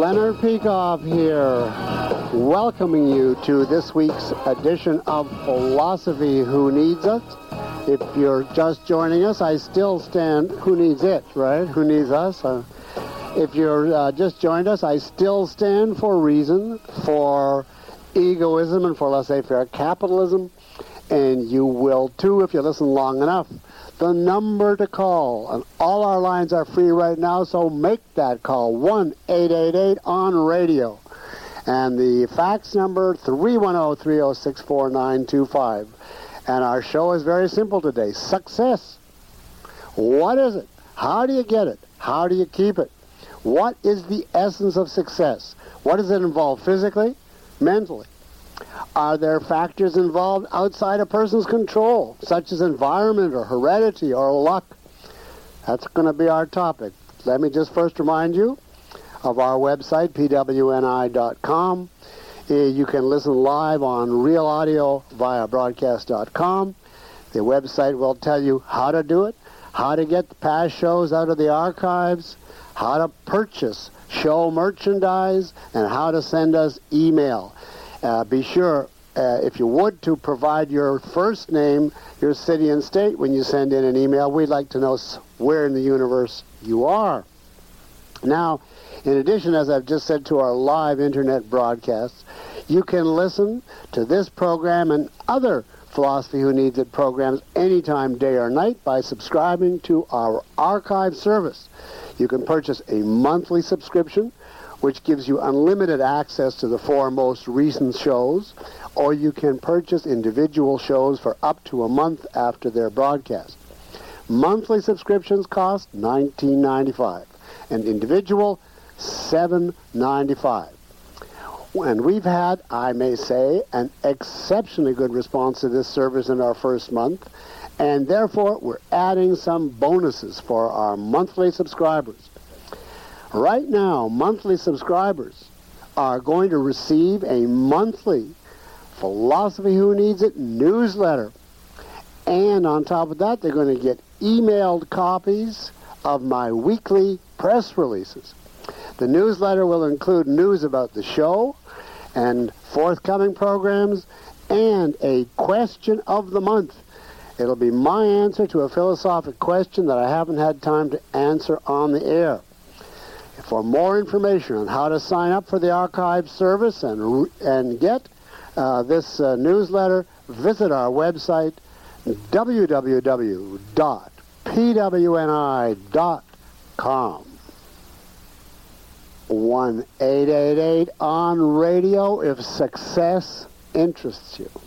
Leonard Peikoff here, welcoming you to this week's edition of Philosophy Who Needs Us. If you're just joining us, I still stand, who needs it, right? Who needs us? If you're just joined us, I still stand for reason, for egoism, and for laissez-faire capitalism. And you will too if you listen long enough. The number to call, and all our lines are free right now, so make that call, 1-888-ON-RADIO. And the fax number, 310-306-4925. And our show is very simple today. Success. What is it? How do you get it? How do you keep it? What is the essence of success? What does it involve physically, mentally? Are there factors involved outside a person's control, such as environment or heredity or luck? That's going to be our topic. Let me just first remind you of our website, pwni.com. You can listen live on Real Audio via broadcast.com. The website will tell you how to do it, how to get the past shows out of the archives, how to purchase show merchandise, and how to send us email. Be sure, if you would, to provide your first name, your city and state when you send in an email. We'd like to know where in the universe you are. Now, in addition, as I've just said, to our live internet broadcasts, you can listen to this program and other Philosophy Who Needs It programs anytime, day or night, by subscribing to our archive service. You can purchase a monthly subscription, which gives you unlimited access to the 4 most recent shows, or you can purchase individual shows for up to a month after their broadcast. Monthly subscriptions cost $19.95, and individual $7.95. And we've had, I may say, an exceptionally good response to this service in our first month, and therefore we're adding some bonuses for our monthly subscribers. Right now, monthly subscribers are going to receive a monthly Philosophy Who Needs It newsletter. And on top of that, they're going to get emailed copies of my weekly press releases. The newsletter will include news about the show and forthcoming programs and a question of the month. It'll be my answer to a philosophic question that I haven't had time to answer on the air. For more information on how to sign up for the archive service and get this newsletter, visit our website, www.pwni.com. 1-888-ON-RADIO if success interests you.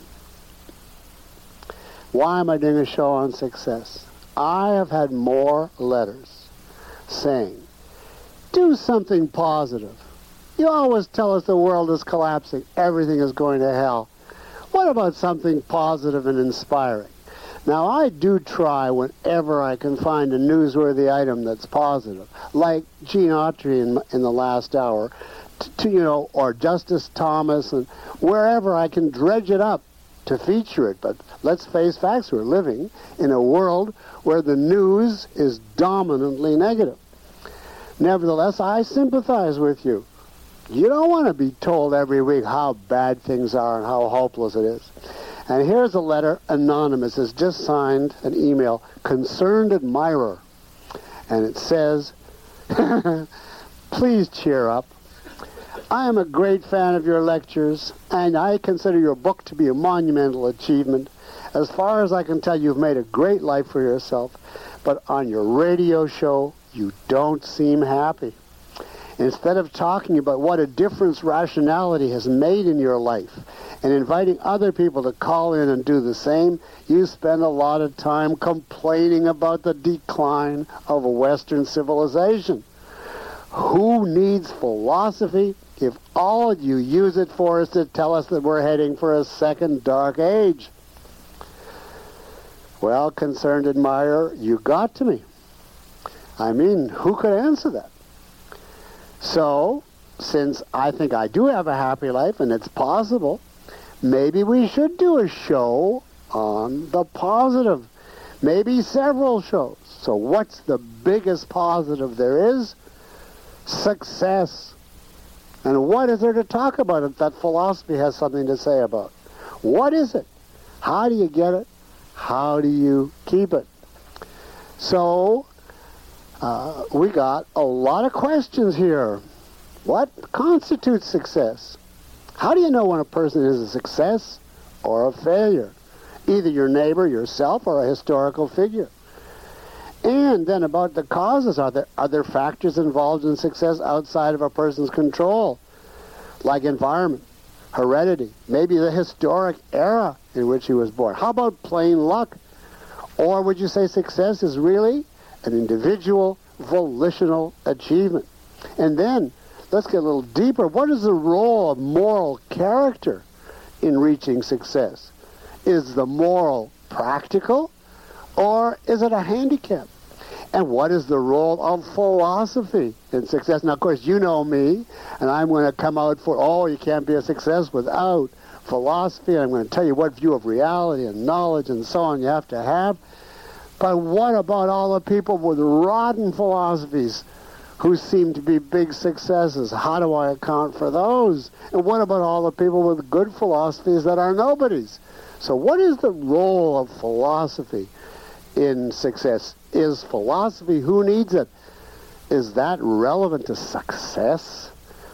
Why am I doing a show on success? I have had more letters saying, do something positive. You always tell us the world is collapsing, everything is going to hell. What about something positive and inspiring? Now, I do try whenever I can find a newsworthy item that's positive, like Gene Autry in the last hour, or Justice Thomas, and wherever I can dredge it up to feature it. But let's face facts, we're living in a world where the news is dominantly negative. Nevertheless, I sympathize with you. You don't want to be told every week how bad things are and how hopeless it is. And here's a letter, anonymous, has just signed an email, Concerned Admirer. And it says, please cheer up. I am a great fan of your lectures, and I consider your book to be a monumental achievement. As far as I can tell, you've made a great life for yourself, but on your radio show, you don't seem happy. Instead of talking about what a difference rationality has made in your life and inviting other people to call in and do the same, you spend a lot of time complaining about the decline of Western civilization. Who needs philosophy if all you use it for is to tell us that we're heading for a second dark age? Well, Concerned Admirer, you got to me. I mean, who could answer that? So, since I think I do have a happy life, and it's possible, maybe we should do a show on the positive. Maybe several shows. So what's the biggest positive there is? Success. And what is there to talk about it that philosophy has something to say about? What is it? How do you get it? How do you keep it? So, we got a lot of questions here. What constitutes success? How do you know when a person is a success or a failure? Either your neighbor, yourself, or a historical figure. And then about the causes. Are there factors involved in success outside of a person's control? Like environment, heredity, maybe the historic era in which he was born. How about plain luck? Or would you say success is really an individual, volitional achievement? And then, let's get a little deeper. What is the role of moral character in reaching success? Is the moral practical, or is it a handicap? And what is the role of philosophy in success? Now, of course, you know me, and I'm going to come out for, oh, you can't be a success without philosophy, and I'm going to tell you what view of reality and knowledge and so on you have to have. But what about all the people with rotten philosophies who seem to be big successes? How do I account for those? And what about all the people with good philosophies that are nobodies? So what is the role of philosophy in success? Is philosophy, who needs it? Is that relevant to success?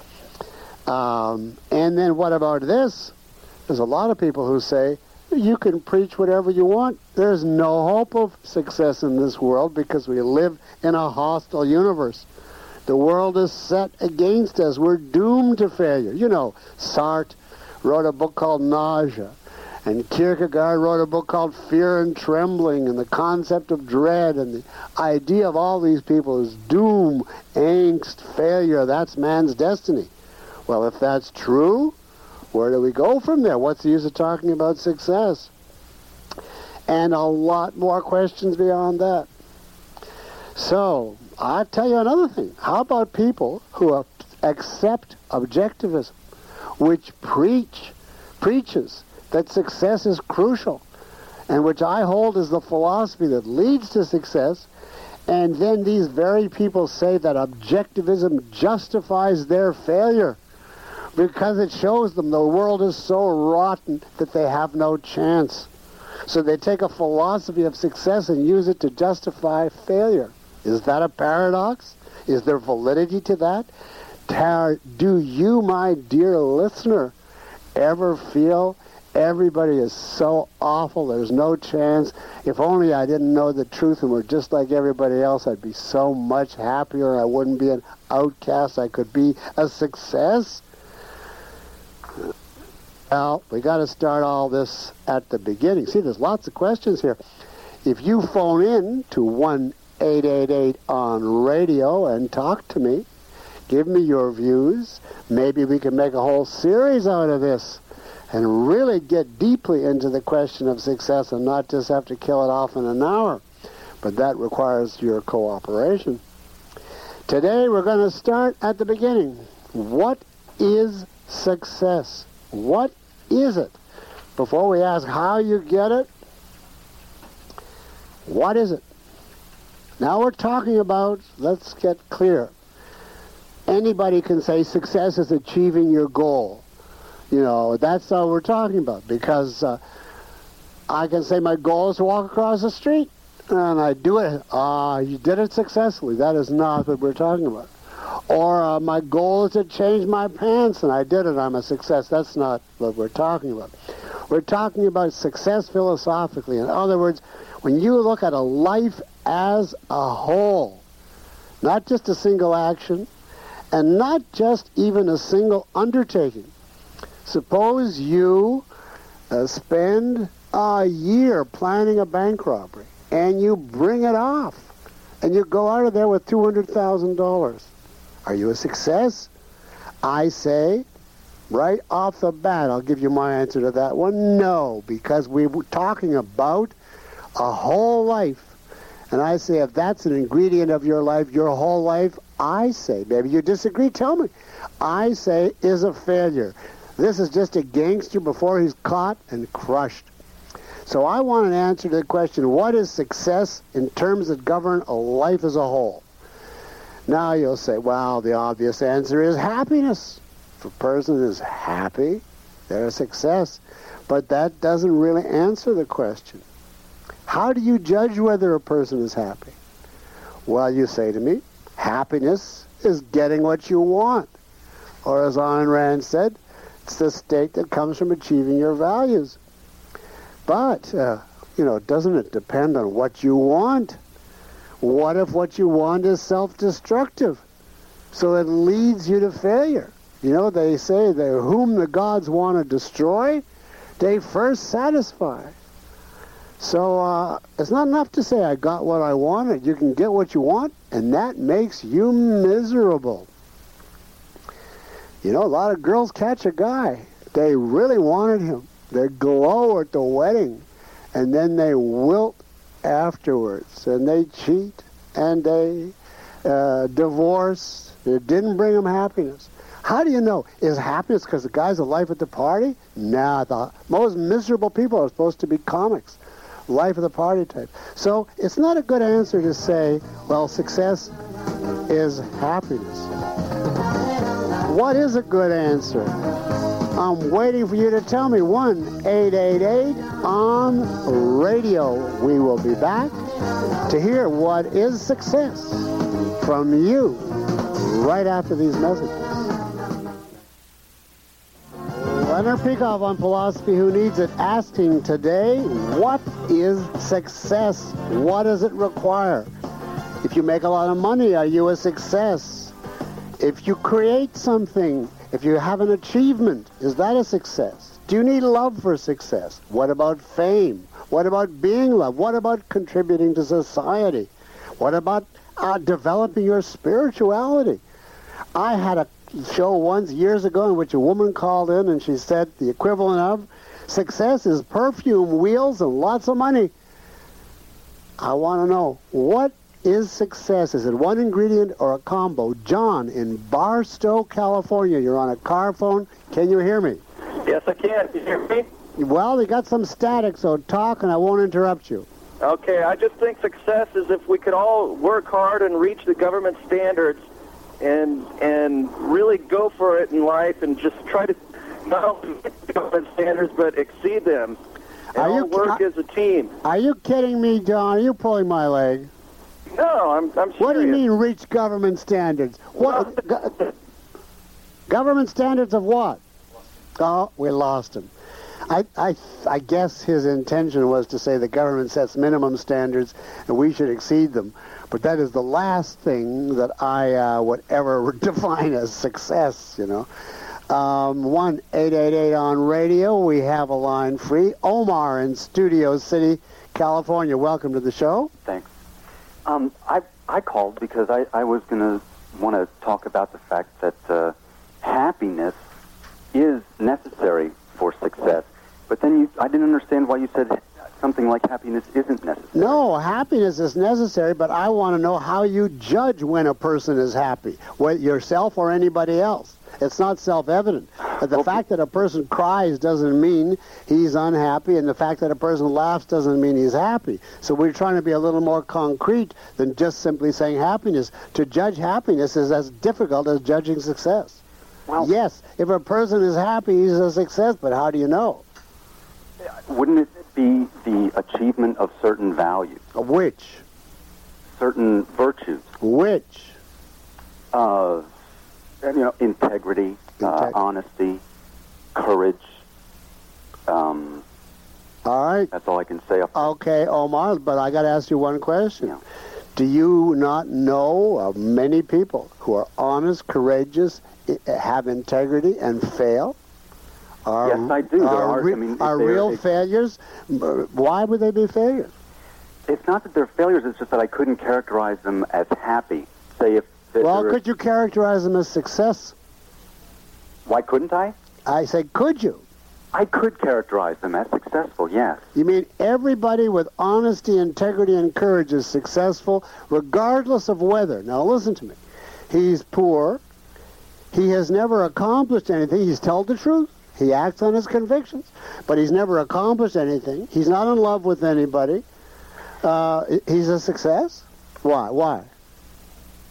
And then what about this? There's a lot of people who say, you can preach whatever you want. There's no hope of success in this world because we live in a hostile universe. The world is set against us. We're doomed to failure. You know, Sartre wrote a book called Nausea. And Kierkegaard wrote a book called Fear and Trembling, and the concept of dread, and the idea of all these people is doom, angst, failure. That's man's destiny. Well, if that's true, where do we go from there? What's the use of talking about success? And a lot more questions beyond that. So, I'll tell you another thing. How about people who accept objectivism, which preaches that success is crucial, and which I hold is the philosophy that leads to success, and then these very people say that objectivism justifies their failure because it shows them the world is so rotten that they have no chance. So they take a philosophy of success and use it to justify failure. Is that a paradox? Is there validity to that? Do you, my dear listener, ever feel everybody is so awful, there's no chance? If only I didn't know the truth and were just like everybody else, I'd be so much happier. I wouldn't be an outcast. I could be a success. Well, we got to start all this at the beginning. See, there's lots of questions here. If you phone in to 1-888 on radio and talk to me, give me your views, maybe we can make a whole series out of this and really get deeply into the question of success and not just have to kill it off in an hour. But that requires your cooperation. Today we're going to start at the beginning. What is success? What is it? Before we ask how you get it, what is it? Now we're talking about, let's get clear. Anybody can say success is achieving your goal. You know, that's all we're talking about, because I can say my goal is to walk across the street, and I do it. You did it successfully. That is not what we're talking about. Or my goal is to change my pants, and I did it. I'm a success. That's not what we're talking about. We're talking about success philosophically. In other words, when you look at a life as a whole, not just a single action, and not just even a single undertaking. Suppose you spend a year planning a bank robbery, and you bring it off, and you go out of there with $200,000. Are you a success? I say, right off the bat, I'll give you my answer to that one. No, because we were talking about a whole life. And I say, if that's an ingredient of your life, your whole life, I say, maybe you disagree, tell me, I say is a failure. This is just a gangster before he's caught and crushed. So I want an answer to the question, what is success in terms that govern a life as a whole? Now you'll say, well, the obvious answer is happiness. If a person is happy, they're a success. But that doesn't really answer the question. How do you judge whether a person is happy? Well, you say to me, happiness is getting what you want. Or as Ayn Rand said, it's the state that comes from achieving your values. But, doesn't it depend on what you want? What if what you want is self-destructive? So it leads you to failure. They say that whom the gods want to destroy, they first satisfy. So it's not enough to say, I got what I wanted. You can get what you want, and that makes you miserable. A lot of girls catch a guy. They really wanted him. They glow at the wedding, and then they wilt afterwards, and they cheat, and they divorce. It didn't bring them happiness. How do you know? Is happiness because the guy's a life at the party? Nah, the most miserable people are supposed to be comics. Life of the party type. So it's not a good answer to say, well, success is happiness. What is a good answer? I'm waiting for you to tell me. 1-888-ON-RADIO. We will be back to hear what is success from you right after these messages. Leonard Peikoff on Philosophy Who Needs It, asking today, what is success? What does it require? If you make a lot of money, are you a success? If you create something, if you have an achievement, is that a success? Do you need love for success? What about fame? What about being loved? What about contributing to society? What about developing your spirituality? I had a show once years ago in which a woman called in and she said the equivalent of success is perfume, wheels, and lots of money. I want to know, what is success? Is it one ingredient or a combo? John in Barstow, California. You're on a car phone. Can you hear me? Yes, I can. Can you hear me? Well, we got some static, so talk and I won't interrupt you. Okay, I just think success is if we could all work hard and reach the government standards and really go for it in life and just try to not only meet the government standards but exceed them. And all work as a team. Are you kidding me, John? Are you pulling my leg? No, I'm serious. What do you mean reach government standards? What government standards of what? Oh, we lost him. I guess his intention was to say the government sets minimum standards and we should exceed them. But that is the last thing that I would ever define as success, 1-888-ON-RADIO. We have a line free. Omar in Studio City, California. Welcome to the show. Thanks. I called because I was going to want to talk about the fact that happiness is necessary for success. But then I didn't understand why you said something like happiness isn't necessary. No, happiness is necessary, but I want to know how you judge when a person is happy, whether yourself or anybody else. It's not self-evident. The fact that a person cries doesn't mean he's unhappy, and the fact that a person laughs doesn't mean he's happy. So we're trying to be a little more concrete than just simply saying happiness. To judge happiness is as difficult as judging success. Well, yes, if a person is happy, he's a success, but how do you know? Wouldn't it be the achievement of certain values? Of which? Certain virtues. Which? Integrity, honesty, courage. All right. That's all I can say. Okay, Omar, but I got to ask you one question. Yeah. Do you not know of many people who are honest, courageous, have integrity, and fail? Yes, I do. Are real failures? Why would they be failures? It's not that they're failures. It's just that I couldn't characterize them as happy. Could you characterize them as success? Why couldn't I? I say, could you? I could characterize them as successful, yes. You mean everybody with honesty, integrity, and courage is successful, regardless of whether. Now, listen to me. He's poor. He has never accomplished anything. He's told the truth. He acts on his convictions, but he's never accomplished anything. He's not in love with anybody. He's a success? Why?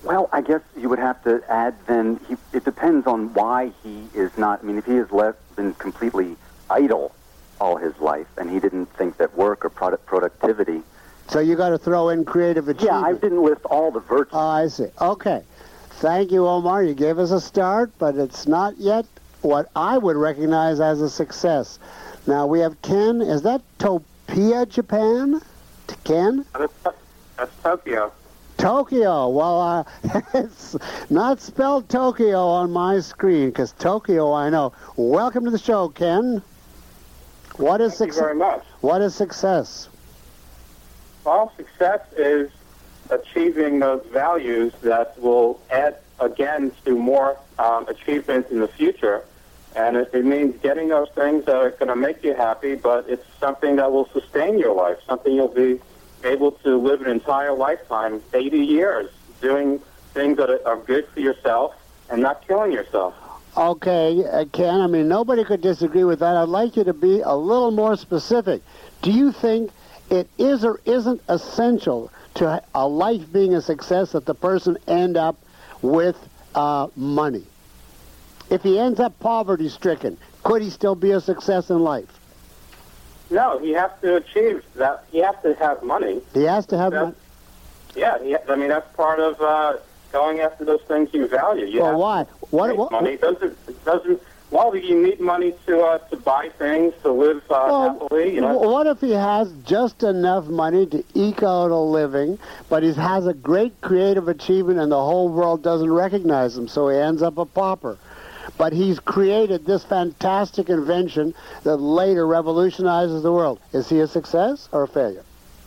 Well, I guess you would have to add then, it depends on why he is not, I mean, if he has been completely idle all his life and he didn't think that work or productivity. So you got to throw in creative achievement. Yeah, I didn't list all the virtues. Oh, I see. Okay. Thank you, Omar. You gave us a start, but it's not yet what I would recognize as a success. Now, we have Ken. Is that Topia, Japan? Ken? That's Tokyo. Tokyo. Well, it's not spelled Tokyo on my screen, because Tokyo I know. Welcome to the show, Ken. What is Thank you very much. What is success? Well, success is achieving those values that will add, again, to more achievements in the future. And it means getting those things that are going to make you happy, but it's something that will sustain your life, something you'll be able to live an entire lifetime, 80 years, doing things that are good for yourself and not killing yourself. Okay, Ken, I mean, nobody could disagree with that. I'd like you to be a little more specific. Do you think it is or isn't essential to a life being a success that the person end up with money? If he ends up poverty-stricken, could he still be a success in life? No, he has to achieve that. He has to have money. He has to have money? Yeah, I mean, that's part of going after those things you value. You well, why? What money doesn't. Well, you need money to buy things, to live happily. You know. What if he has just enough money to eke out a living, but he has a great creative achievement and the whole world doesn't recognize him, so he ends up a pauper? But he's created this fantastic invention that later revolutionizes the world. Is he a success or a failure?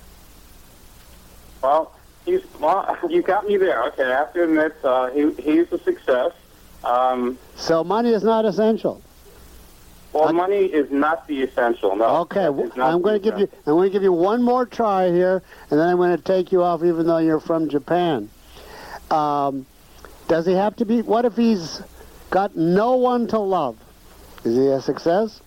Well, you got me there. Okay, I have to admit he's a success. So money is not essential. Well, money is not the essential. No. Okay, I'm going to give you one more try here, and then I'm going to take you off, even though you're from Japan. Does he have to be? What if he's got no one to love? Is he a success?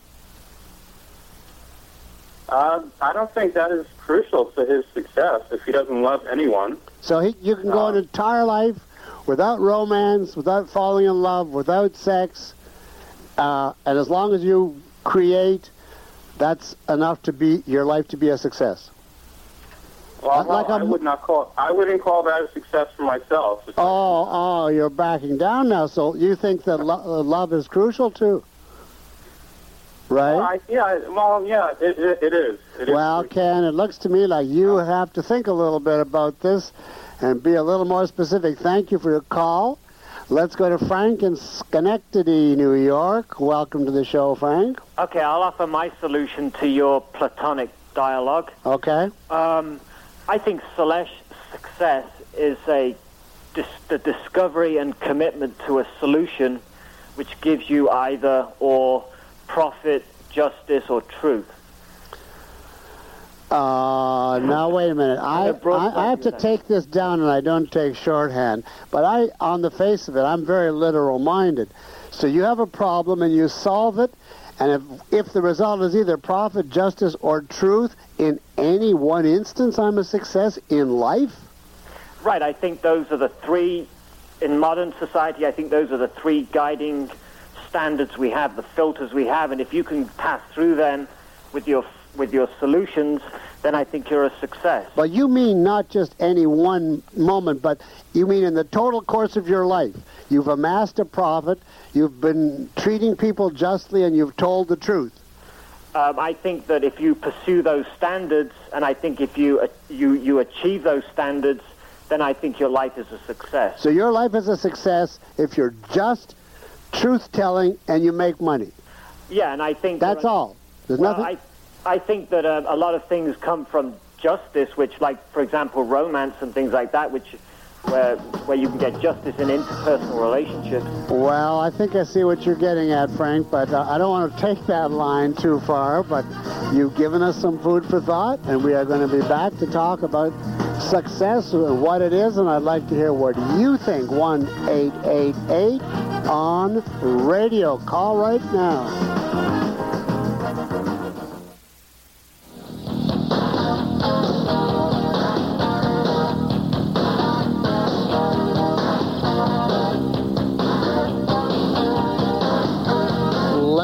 I don't think that is crucial to his success if he doesn't love anyone. So you can go an entire life without romance, without falling in love, without sex, and as long as you create, that's enough to be your life to be a success. Well, I wouldn't call that a success for myself. Oh, you're backing down now. So you think that love is crucial too, right? It is. Well, Ken, it looks to me like you have to think a little bit about this and be a little more specific. Thank you for your call. Let's go to Frank in Schenectady, New York. Welcome to the show, Frank. Okay, I'll offer my solution to your Platonic dialogue. Okay. I think success is the discovery and commitment to a solution which gives you either or profit, justice, or truth. Now, wait a minute. I have to take this down, and I don't take shorthand. But on the face of it, I'm very literal-minded. So you have a problem, and you solve it, and if the result is either profit, justice, or truth, in any one instance, I'm a success in life? Right. I think those are the three, in modern society, I think those are the three guiding standards we have, the filters we have, and if you can pass through them with your solutions, then I think you're a success. But you mean not just any one moment, but you mean in the total course of your life. You've amassed a profit, you've been treating people justly, and you've told the truth. I think that if you pursue those standards, and I think if you achieve those standards, then I think your life is a success. So your life is a success if you're just, truth-telling, and you make money. Yeah, and I think... That's all. There's nothing... I think that a lot of things come from justice, which, like, for example, romance and things like that, where you can get justice in interpersonal relationships. Well, I think I see what you're getting at, Frank, but I don't want to take that line too far, but you've given us some food for thought, and we are going to be back to talk about success and what it is, and I'd like to hear what you think. 1-888 on radio. Call right now.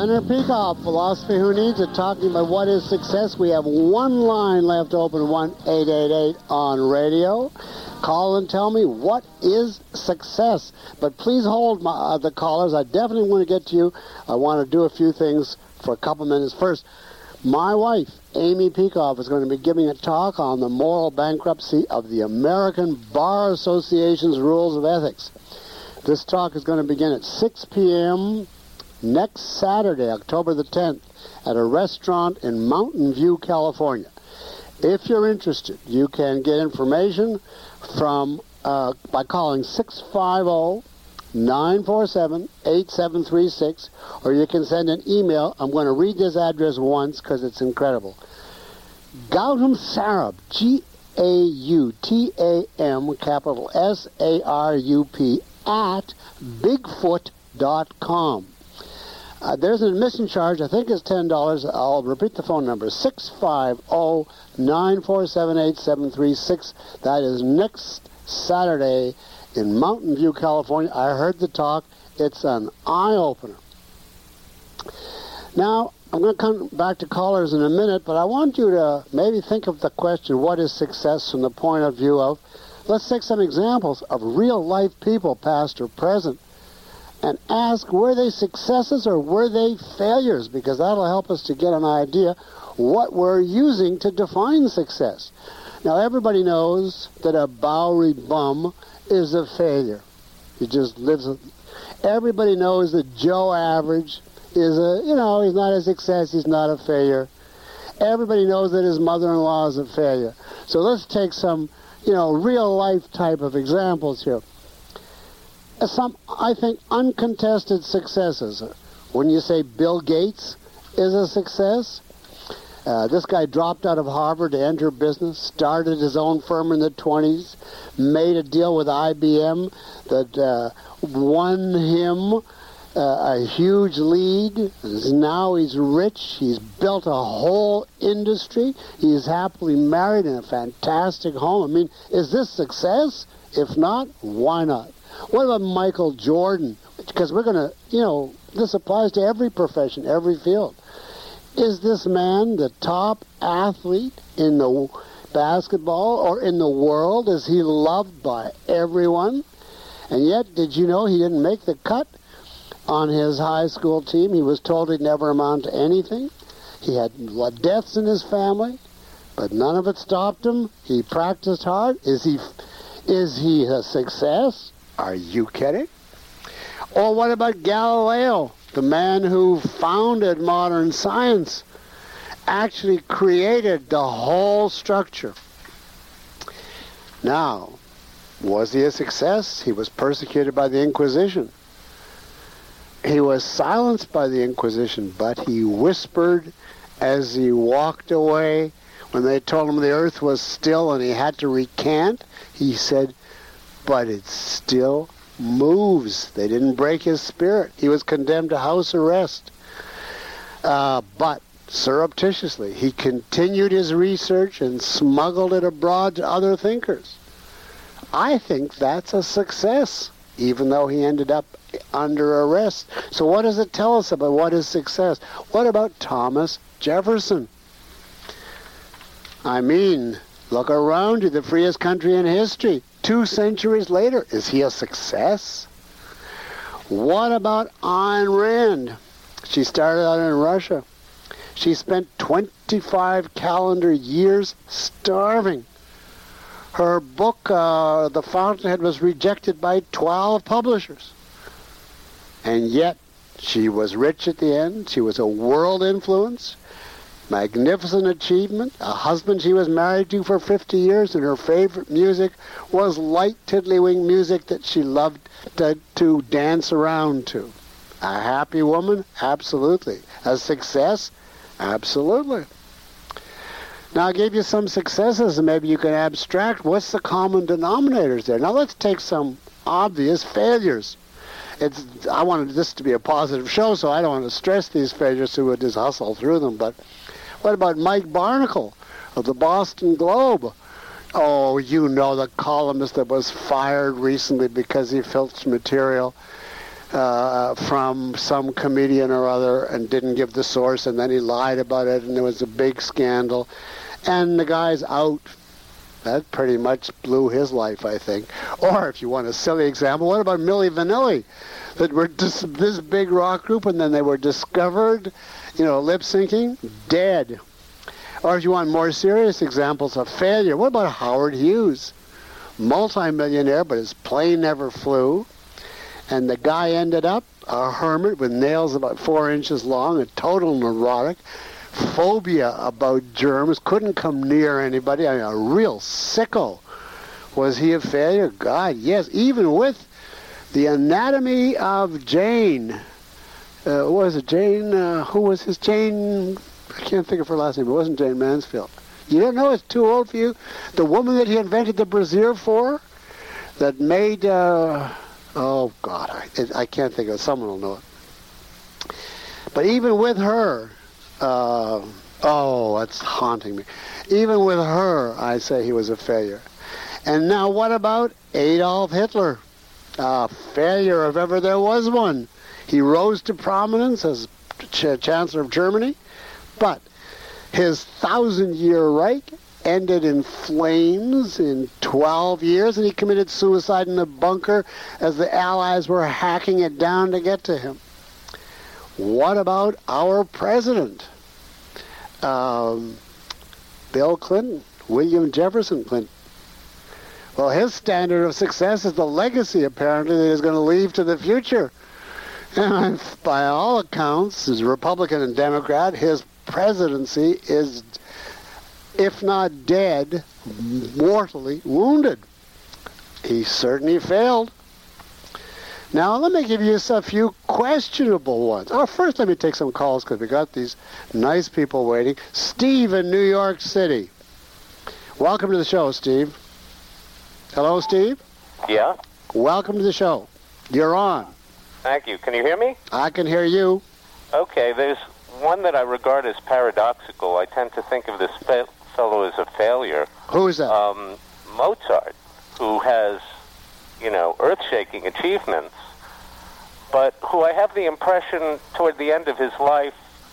Leonard Peikoff, Philosophy Who Needs It, talking about what is success. We have one line left open, 1-888 on radio. Call and tell me what is success. But please hold the callers. I definitely want to get to you. I want to do a few things for a couple minutes. First, my wife, Amy Peikoff, is going to be giving a talk on the moral bankruptcy of the American Bar Association's Rules of Ethics. This talk is going to begin at 6 p.m. next Saturday, October the 10th, at a restaurant in Mountain View, California. If you're interested, you can get information from by calling 650-947-8736, or you can send an email. I'm going to read this address once because it's incredible. Gautam Sarup, Gautam, capital S-A-R-U-P, at Bigfoot.com. There's an admission charge. I think it's $10. I'll repeat the phone number, 650-947-8736. That is next Saturday in Mountain View, California. I heard the talk. It's an eye-opener. Now, I'm going to come back to callers in a minute, but I want you to maybe think of the question, what is success from the point of view of, let's take some examples of real-life people, past or present, and ask, were they successes or were they failures? Because that'll help us to get an idea what we're using to define success. Now, everybody knows that a Bowery bum is a failure. He just lives... Everybody knows that Joe Average is he's not a success, he's not a failure. Everybody knows that his mother-in-law is a failure. So let's take some, real-life type of examples here. Some, I think, uncontested successes. Wouldn't you say Bill Gates is a success? This guy dropped out of Harvard to enter business, started his own firm in the 20s, made a deal with IBM that won him a huge lead. Now he's rich. He's built a whole industry. He's happily married in a fantastic home. I mean, is this success? If not, why not? What about Michael Jordan? Because we're going to, this applies to every profession, every field. Is this man the top athlete in the basketball or in the world? Is he loved by everyone? And yet, did you know he didn't make the cut on his high school team? He was told he'd never amount to anything. He had deaths in his family, but none of it stopped him. He practiced hard. Is he a success? Are you kidding? Or what about Galileo, the man who founded modern science, actually created the whole structure? Now, was he a success? He was persecuted by the Inquisition. He was silenced by the Inquisition, but he whispered as he walked away when they told him the earth was still and he had to recant. He said, but it still moves. They didn't break his spirit. He was condemned to house arrest. But surreptitiously, he continued his research and smuggled it abroad to other thinkers. I think that's a success, even though he ended up under arrest. So what does it tell us about what is success? What about Thomas Jefferson? I mean, look around you, the freest country in history. 2 centuries later, is he a success? What about Ayn Rand? She started out in Russia. She spent 25 calendar years starving. Her book, The Fountainhead, was rejected by 12 publishers. And yet, she was rich at the end. She was a world influence. Magnificent achievement. A husband she was married to for 50 years, and her favorite music was light tiddlywing music that she loved to dance around to. A happy woman? Absolutely. A success? Absolutely. Now, I gave you some successes, and maybe you can abstract what's the common denominators there. Now, let's take some obvious failures. I wanted this to be a positive show, so I don't want to stress these failures, so we'll just hustle through them. But what about Mike Barnicle of the Boston Globe? Oh, the columnist that was fired recently because he filched material. from some comedian or other and didn't give the source, and then he lied about it, and there was a big scandal, and the guy's out. That pretty much blew his life, I think. Or, if you want a silly example, what about Milli Vanilli? That were just this big rock group, and then they were discovered, lip-syncing, dead. Or if you want more serious examples of failure, what about Howard Hughes? Multi-millionaire, but his plane never flew. And the guy ended up a hermit with nails about 4 inches long, a total neurotic, phobia about germs, couldn't come near anybody. I mean, a real sicko. Was he a failure? God, yes. Even with the Anatomy of Jane. What was it? Jane, who was his Jane? I can't think of her last name. It wasn't Jane Mansfield. You don't know? It's too old for you? The woman that he invented the brassiere for? That made, oh, God, I can't think of it. Someone will know it. But even with her, that's haunting me. Even with her, I say he was a failure. And now what about Adolf Hitler? Failure if ever there was one. He rose to prominence as Chancellor of Germany, but his 1,000-year Reich ended in flames in 12 years, and he committed suicide in a bunker as the Allies were hacking it down to get to him. What about our president? Bill Clinton, William Jefferson Clinton. Well, his standard of success is the legacy, apparently, that he's going to leave to the future. And by all accounts, as Republican and Democrat, his presidency is, if not dead, mortally wounded. He certainly failed. Now, let me give you a few questionable ones. First, let me take some calls because we got these nice people waiting. Steve in New York City. Welcome to the show, Steve. Hello, Steve? Yeah? Welcome to the show. You're on. Thank you. Can you hear me? I can hear you. Okay, there's one that I regard as paradoxical. I tend to think of this fellow as a failure. Who is that? Mozart, who has, earth-shaking achievements, but who I have the impression toward the end of his life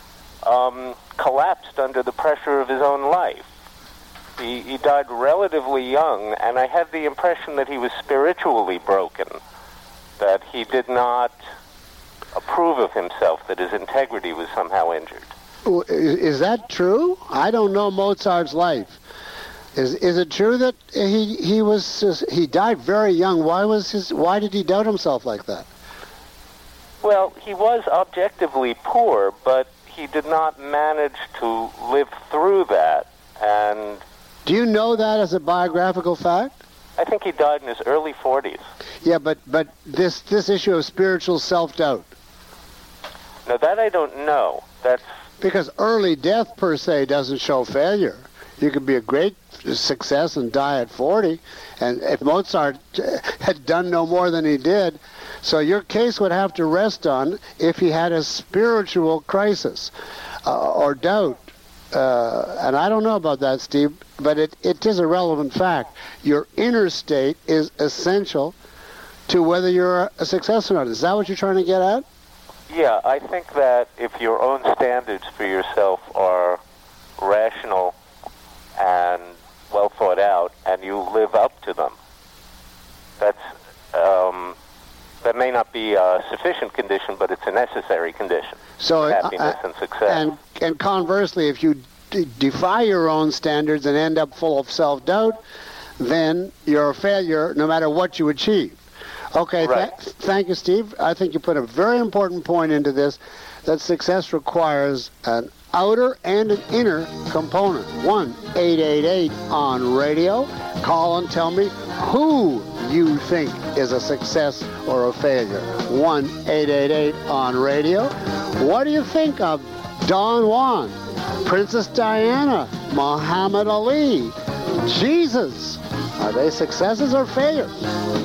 collapsed under the pressure of his own life. He died relatively young, and I had the impression that he was spiritually broken, that he did not approve of himself, that his integrity was somehow injured. Is that true? I don't know Mozart's life. Is it true that he died very young? Why did he doubt himself like that? Well, he was objectively poor, but he did not manage to live through that. And do you know that as a biographical fact? I think he died in his early 40s. Yeah, but this issue of spiritual self-doubt. Now, that I don't know. That's because early death, per se, doesn't show failure. You could be a great success and die at 40. And if Mozart had done no more than he did, so your case would have to rest on if he had a spiritual crisis or doubt. And I don't know about that, Steve, but it is a relevant fact. Your inner state is essential to whether you're a success or not. Is that what you're trying to get at? Yeah, I think that if your own standards for yourself are rational and well thought out, and you live up to them, that may not be a sufficient condition, but it's a necessary condition. So happiness and success. And conversely, if you defy your own standards and end up full of self-doubt, then you're a failure no matter what you achieve. Okay, right. Thank you, Steve. I think you put a very important point into this, that success requires an outer and an inner component. 1-888-ON-RADIO. Call and tell me who you think is a success or a failure. 1-888-ON-RADIO. What do you think of Don Juan, Princess Diana, Muhammad Ali, Jesus? Are they successes or failures?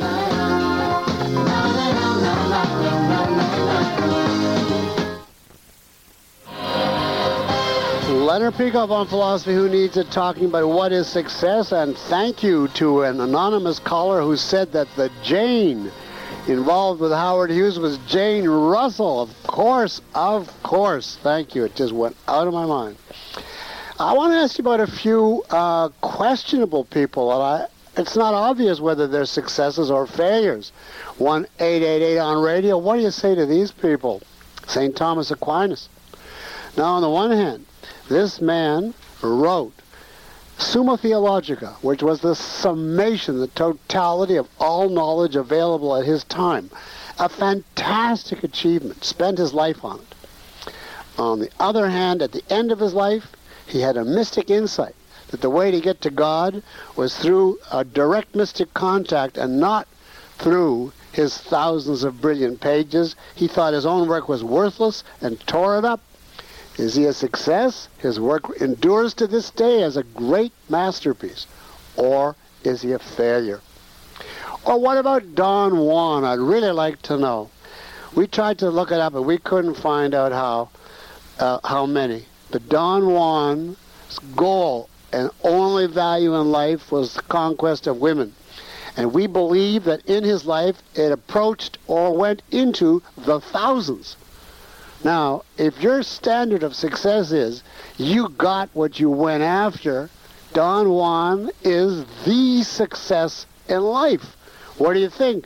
Leonard Peikoff on Philosophy Who Needs It, talking about what is success, and thank you to an anonymous caller who said that the Jane Involved with Howard Hughes was Jane Russell. Of course. Thank you. It just went out of my mind. I want to ask you about a few questionable people that it's not obvious whether they're successes or failures. 1-888 on radio. What do you say to these people? St. Thomas Aquinas. Now, on the one hand, this man wrote Summa Theologica, which was the summation, the totality of all knowledge available at his time. A fantastic achievement. Spent his life on it. On the other hand, at the end of his life, he had a mystic insight that the way to get to God was through a direct mystic contact and not through his thousands of brilliant pages. He thought his own work was worthless and tore it up. Is he a success? His work endures to this day as a great masterpiece. Or is he a failure? Or what about Don Juan? I'd really like to know. We tried to look it up, but we couldn't find out how many. But Don Juan's goal and only value in life was the conquest of women. And we believe that in his life it approached or went into the thousands. Now, if your standard of success is you got what you went after, Don Juan is the success in life. What do you think?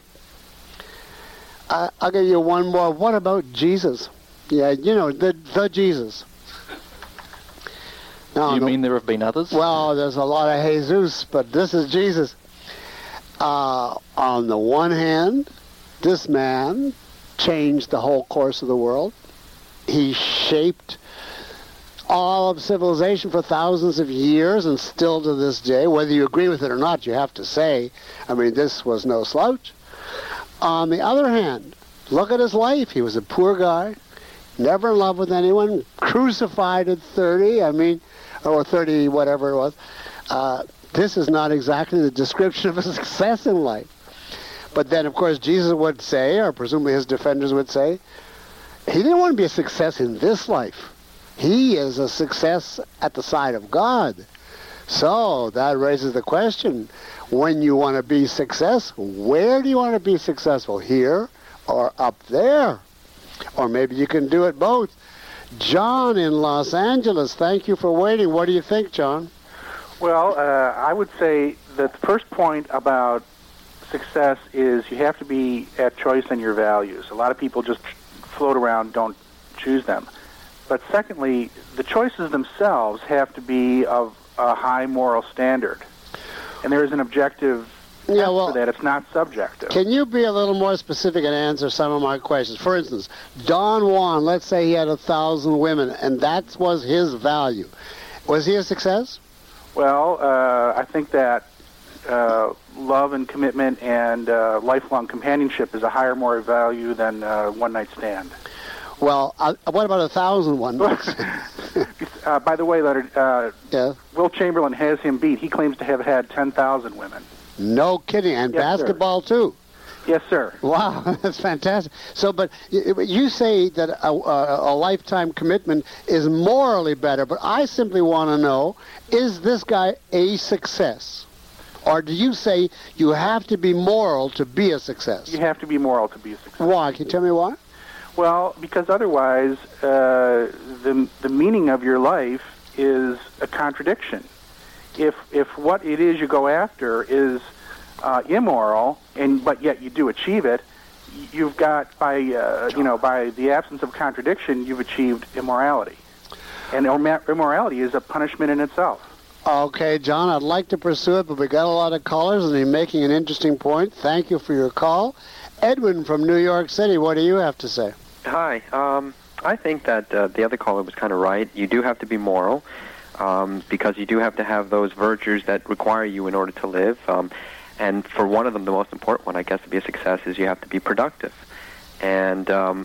I'll give you one more. What about Jesus? Yeah, you know, the Jesus. Now, you mean there have been others? Well, there's a lot of Jesus, but this is Jesus. On the one hand, this man changed the whole course of the world. He shaped all of civilization for thousands of years, and still to this day, whether you agree with it or not, you have to say, I mean, this was no slouch. On the other hand, look at his life. He was a poor guy, never in love with anyone, crucified at 30, or 30, whatever it was. This is not exactly the description of a success in life. But then, of course, Jesus would say, or presumably his defenders would say, he didn't want to be a success in this life. He is a success at the side of God. So that raises the question, when you want to be successful, where do you want to be successful? Here or up there? Or maybe you can do it both. John in Los Angeles, thank you for waiting. What do you think, John? Well, I would say that the first point about success is you have to be at choice in your values. A lot of people just float around, don't choose them. But secondly, the choices themselves have to be of a high moral standard. And there is an objective test for that. It's not subjective. Can you be a little more specific and answer some of my questions? For instance, Don Juan, let's say he had 1,000 women, and that was his value. Was he a success? Well, I think that love and commitment and lifelong companionship is a higher moral value than one-night stand. Well, what about 1,000 one-night stands? By the way, Leonard, yeah. Will Chamberlain has him beat. He claims to have had 10,000 women. No kidding. And yes, basketball, sir. Too. Yes, sir. Wow, that's fantastic. So, but you say that a lifetime commitment is morally better, but I simply want to know, is this guy a success? Or do you say you have to be moral to be a success? You have to be moral to be a success. Why? Can you tell me why? Well, because otherwise the meaning of your life is a contradiction. If what it is you go after is immoral, but yet you do achieve it, you've got by the absence of contradiction, you've achieved immorality, and immorality is a punishment in itself. Okay, John, I'd like to pursue it, but we got a lot of callers, and you're making an interesting point. Thank you for your call. Edwin from New York City, what do you have to say? Hi. I think that the other caller was kind of right. You do have to be moral, because you do have to have those virtues that require you in order to live. And for one of them, the most important one, I guess, to be a success is you have to be productive. And,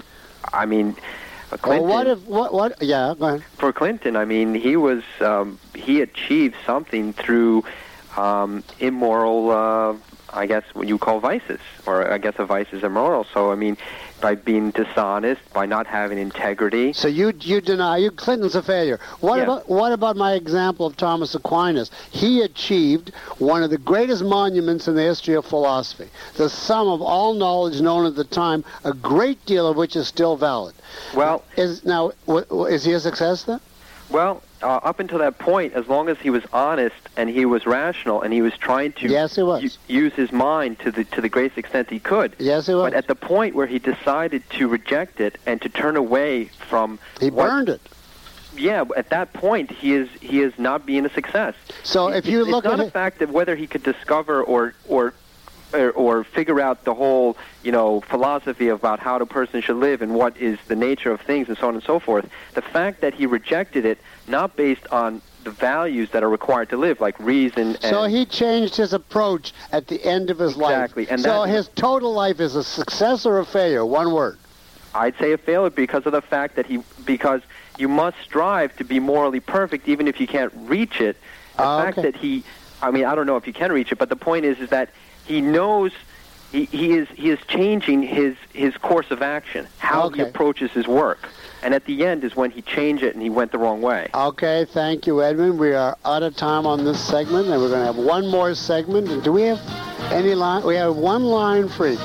Clinton... Well, yeah, go ahead. For Clinton, he achieved something through immoral I guess, what you call vices, or I guess a vice is immoral. So, I mean, by being dishonest, by not having integrity. So you deny Clinton's a failure. What about my example of Thomas Aquinas? He achieved one of the greatest monuments in the history of philosophy, the sum of all knowledge known at the time, a great deal of which is still valid. Well, is he a success then? Well, up until that point, as long as he was honest and he was rational and he was trying to use his mind to the greatest extent he could. Yes, he was. But at the point where he decided to reject it and to turn away from... He burned it. Yeah, at that point, he is not being a success. So if you look at it's not a fact of whether he could discover or figure out the whole, philosophy about how the person should live and what is the nature of things and so on and so forth. The fact that he rejected it, not based on the values that are required to live, like reason and... So he changed his approach at the end of his life. Exactly. And so his total life is a success or a failure? One word. I'd say a failure because of the fact that because you must strive to be morally perfect even if you can't reach it. The fact that I don't know if you can reach it, but the point is that he knows he is changing his course of action, how he approaches his work. And at the end is when he changed it and he went the wrong way. Okay, thank you, Edmund. We are out of time on this segment, and we're going to have one more segment. And do we have any line? We have one line free.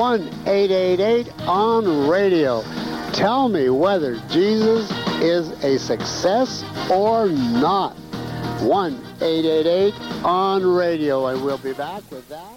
1-888-ON-RADIO. Tell me whether Jesus is a success or not. 1-888-ON-RADIO. And we'll be back with that.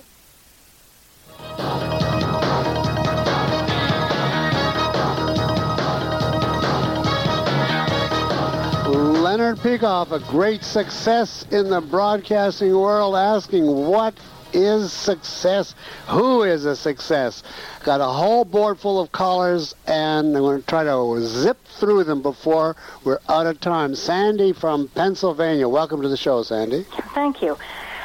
Leonard Peikoff, a great success in the broadcasting world, asking what is success? Who is a success? Got a whole board full of callers, and I'm going to try to zip through them before we're out of time. Sandy from Pennsylvania. Welcome to the show, Sandy. Thank you.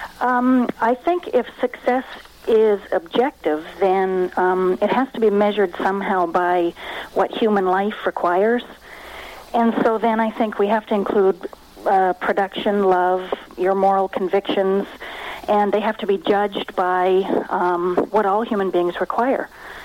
I think if success is objective, then it has to be measured somehow by what human life requires. And so then I think we have to include production, love, your moral convictions, and they have to be judged by what all human beings require.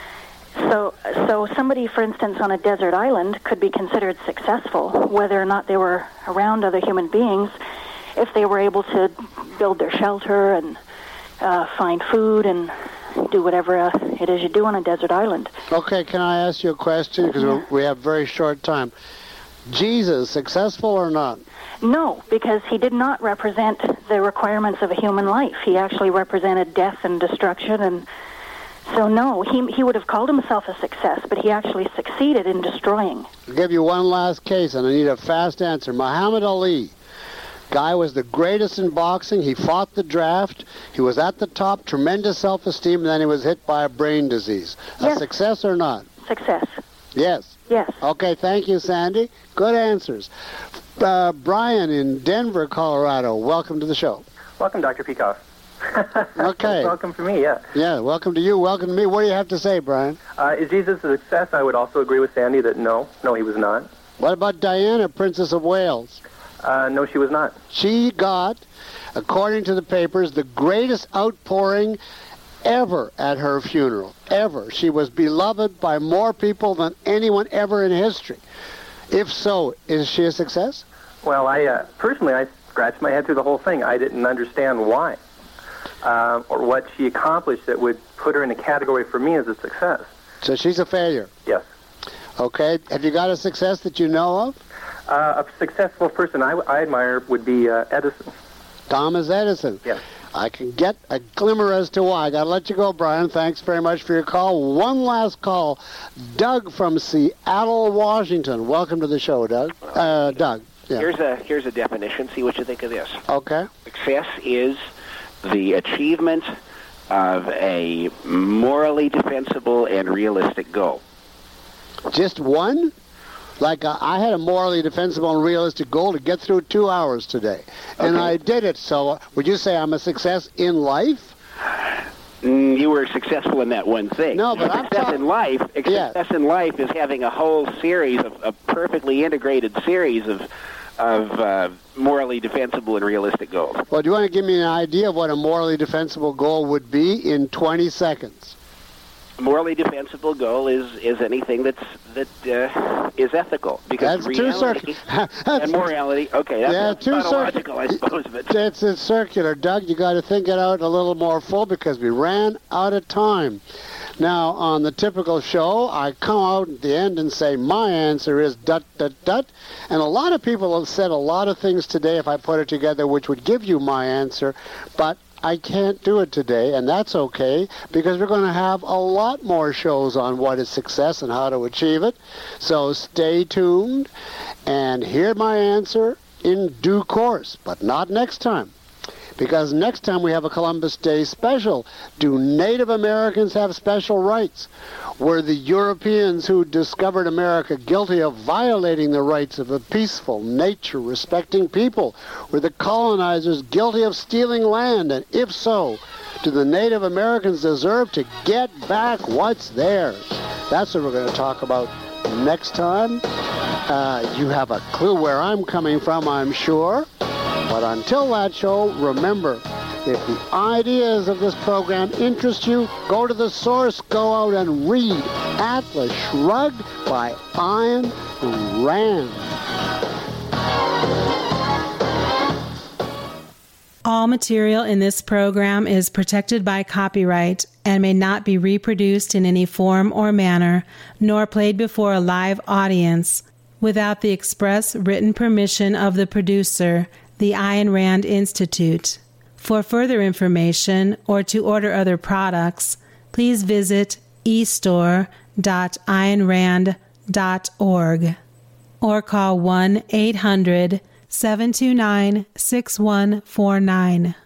So somebody, for instance, on a desert island could be considered successful, whether or not they were around other human beings, if they were able to build their shelter and find food and do whatever it is you do on a desert island. Okay, can I ask you a question? Because we have very short time. Jesus, successful or not? No, because he did not represent the requirements of a human life. He actually represented death and destruction, and so no, he would have called himself a success, but he actually succeeded in destroying. I'll give you one last case, and I need a fast answer. Muhammad Ali. Guy was the greatest in boxing. He fought the draft. He was at the top, tremendous self-esteem, and then he was hit by a brain disease. Yes. A success or not? Success. Yes. Yes. Okay, thank you, Sandy. Good answers. Brian in Denver, Colorado. Welcome to the show. Welcome, Dr. Peikoff. Okay. Welcome for me, yeah. Yeah, welcome to you. Welcome to me. What do you have to say, Brian? Is Jesus a success? I would also agree with Sandy that no, he was not. What about Diana, Princess of Wales? No, she was not. She got, according to the papers, the greatest outpouring ever at her funeral. Ever. She was beloved by more people than anyone ever in history. If so, is she a success? Well, personally, I scratched my head through the whole thing. I didn't understand why or what she accomplished that would put her in a category for me as a success. So she's a failure? Yes. Okay. Have you got a success that you know of? A successful person I admire would be Edison. Thomas Edison. Yes. I can get a glimmer as to why. I got to let you go, Brian. Thanks very much for your call. One last call. Doug from Seattle, Washington. Welcome to the show, Doug. Doug. Yeah. Here's a definition. See what you think of this. Okay. Success is the achievement of a morally defensible and realistic goal. Just one? Like I had a morally defensible and realistic goal to get through 2 hours today. And I did it. So would you say I'm a success in life? You were successful in that one thing. No, but success in life is having a whole series of perfectly integrated series morally defensible and realistic goals. Well, do you want to give me an idea of what a morally defensible goal would be in 20 seconds? A morally defensible goal is anything that is ethical, because That's reality and morality. Okay, that's tautological, I suppose. But it's circular, Doug. You got to think it out a little more full because we ran out of time. Now, on the typical show, I come out at the end and say, my answer is ... And a lot of people have said a lot of things today, if I put it together, which would give you my answer, but I can't do it today, and that's okay, because we're going to have a lot more shows on what is success and how to achieve it. So stay tuned and hear my answer in due course, but not next time. Because next time we have a Columbus Day special. Do Native Americans have special rights? Were the Europeans who discovered America guilty of violating the rights of a peaceful, nature-respecting people? Were the colonizers guilty of stealing land? And if so, do the Native Americans deserve to get back what's theirs? That's what we're going to talk about next time. You have a clue where I'm coming from, I'm sure. But until that show, remember, if the ideas of this program interest you, go to the source, go out and read Atlas Shrugged by Ayn Rand. All material in this program is protected by copyright and may not be reproduced in any form or manner, nor played before a live audience without the express written permission of the producer, the Ayn Rand Institute. For further information or to order other products, please visit eStore.AynRand.org or call 1-800-729-6149.